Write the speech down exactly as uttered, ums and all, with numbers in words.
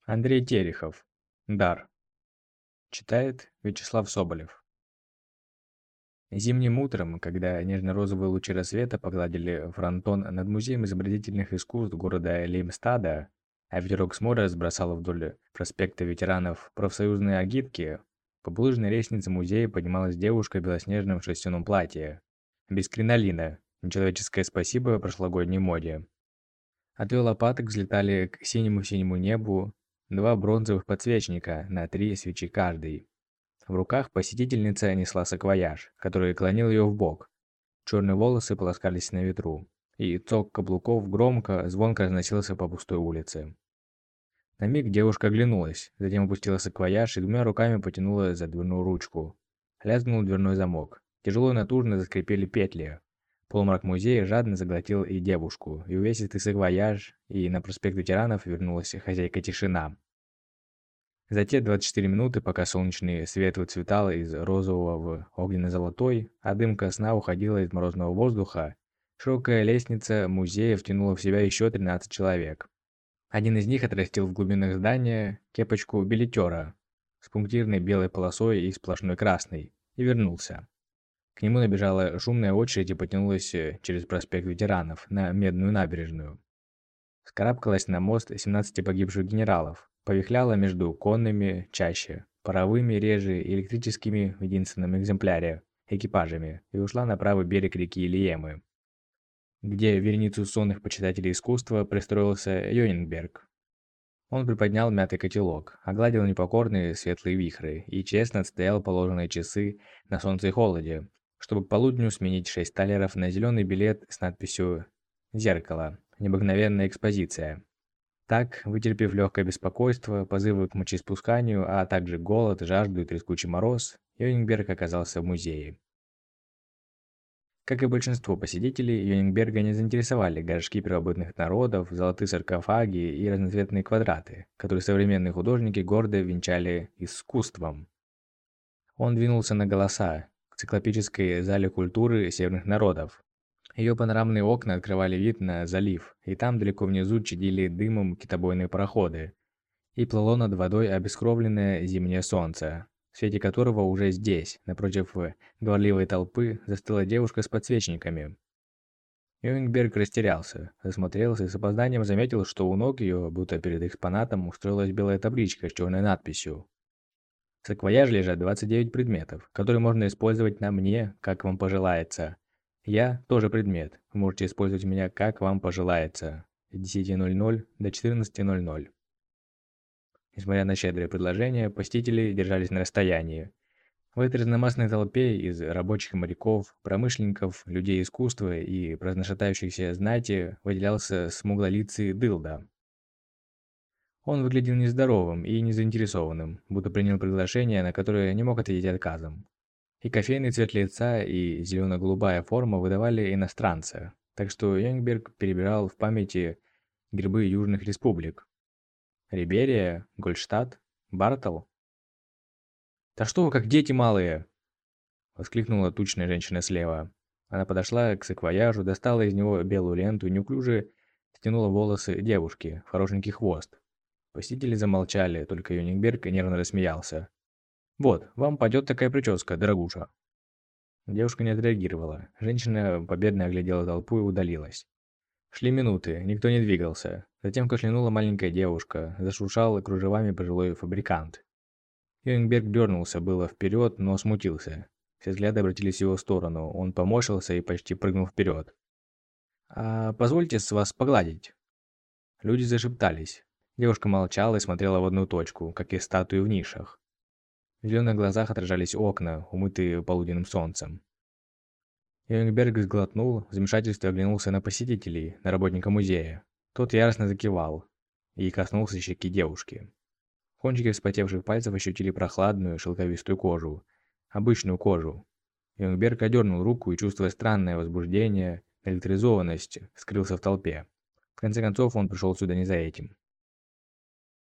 Андрей Терехов. Дар. Читает Вячеслав Соболев. Зимним утром, когда нежно-розовые лучи рассвета погладили фронтон над Музеем изобразительных искусств города Леймстада, а ветерок с моря разбросал вдоль проспекта ветеранов профсоюзные агитки, по булыжной лестнице музея поднималась девушка в белоснежном шерстяном платье. Без кринолина. Нечеловеческое спасибо прошлогодней моде. От ее лопаток взлетали к синему-синему небу два бронзовых подсвечника на три свечи каждый. В руках посетительница несла саквояж, который клонил ее в бок. Черные волосы полоскались на ветру, и цок каблуков громко, звонко разносился по пустой улице. На миг девушка оглянулась, затем опустила саквояж и двумя руками потянула за дверную ручку. Лязгнул дверной замок. Тяжело и натужно заскрипели петли. Полумрак музея жадно заглотил и девушку, и увесистый саквояж, и на проспект ветеранов вернулась хозяйка тишина. За те двадцать четыре минуты, пока солнечный свет выцветал из розового в огненно-золотой, а дымка сна уходила из морозного воздуха, широкая лестница музея втянула в себя еще тринадцать человек. Один из них отрастил в глубинах здания кепочку билетера с пунктирной белой полосой и сплошной красной, и вернулся. К нему набежала шумная очередь и потянулась через проспект ветеранов на Медную набережную. Скарабкалась на мост семнадцати погибших генералов, повихляла между конными чаще, паровыми реже и электрическими в единственном экземпляре экипажами и ушла на правый берег реки Лиемы, где в вереницу сонных почитателей искусства пристроился Йонинберг. Он приподнял мятый котелок, огладил непокорные светлые вихры и честно отстоял положенные часы на солнце и холоде, чтобы к полудню сменить шесть талеров на зеленый билет с надписью «Зеркало. Необыкновенная экспозиция». Так, вытерпев легкое беспокойство, позывы к мочеиспусканию, а также голод, жажду и трескучий мороз, Йонинберг оказался в музее. Как и большинство посетителей, Йонинберга не заинтересовали горшки первобытных народов, золотые саркофаги и разноцветные квадраты, которые современные художники гордо венчали искусством. Он двинулся на голоса, к циклопической зале культуры северных народов. Ее панорамные окна открывали вид на залив, и там далеко внизу чадили дымом китобойные пароходы, и плыло над водой обескровленное зимнее солнце, в свете которого уже здесь, напротив говорливой толпы, застыла девушка с подсвечниками. Йонинберг растерялся, засмотрелся и с опозданием заметил, что у ног ее, будто перед экспонатом, устроилась белая табличка с черной надписью. В саквояже лежат двадцать девять предметов, которые можно использовать на мне, как вам пожелается. Я тоже предмет. Вы можете использовать меня, как вам пожелается. С десяти ноль-ноль до четырнадцати ноль-ноль. Несмотря на щедрое предложение, посетители держались на расстоянии. В этой разномастной толпе из рабочих моряков, промышленников, людей искусства и разношатающихся знати выделялся смуглолицый дылда. Он выглядел нездоровым и незаинтересованным, будто принял приглашение, на которое не мог ответить отказом. И кофейный цвет лица, и зелено-голубая форма выдавали иностранца, так что Йонинберг перебирал в памяти гербы южных республик. Риберия, Гольштадт, Бартол. «Да что вы, как дети малые!» — воскликнула тучная женщина слева. Она подошла к саквояжу, достала из него белую ленту и неуклюже стянула волосы девушки в хорошенький хвост. Посетители замолчали, только Йонинберг нервно рассмеялся. «Вот, вам пойдет такая прическа, дорогуша». Девушка не отреагировала. Женщина победно оглядела толпу и удалилась. Шли минуты, никто не двигался. Затем кашлянула маленькая девушка, зашуршал кружевами пожилой фабрикант. Йонинберг дернулся было вперед, но смутился. Все взгляды обратились в его сторону. Он поморщился и почти прыгнул вперед. «А позвольте с вас погладить». Люди зашептались. Девушка молчала и смотрела в одну точку, как и статуи в нишах. В зеленых глазах отражались окна, умытые полуденным солнцем. Йонинберг сглотнул, в замешательстве оглянулся на посетителей, на работника музея. Тот яростно закивал и коснулся щеки девушки. Кончики вспотевших пальцев ощутили прохладную, шелковистую кожу. Обычную кожу. Йонинберг одернул руку и, чувствуя странное возбуждение, электризованность, скрылся в толпе. В конце концов, он пришел сюда не за этим.